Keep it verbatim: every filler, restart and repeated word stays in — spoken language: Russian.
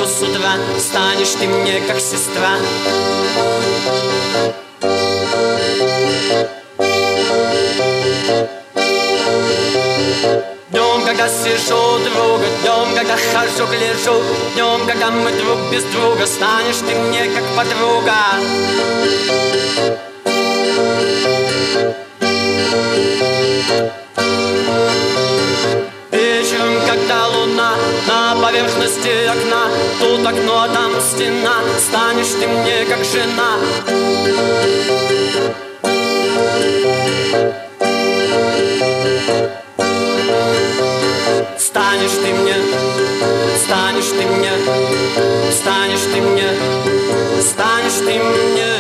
ночью, с утра. Станешь ты мне как сестра. Днем, когда сижу у друга, днем, когда хожу, гляжу, днем, когда мы друг без друга, станешь ты мне как подруга. Вечером, когда луна на поверхности окна, тут окно, а там стена, станешь ты мне как жена. Станешь ты мне, станешь ты мне, станешь ты мне, станешь ты мне.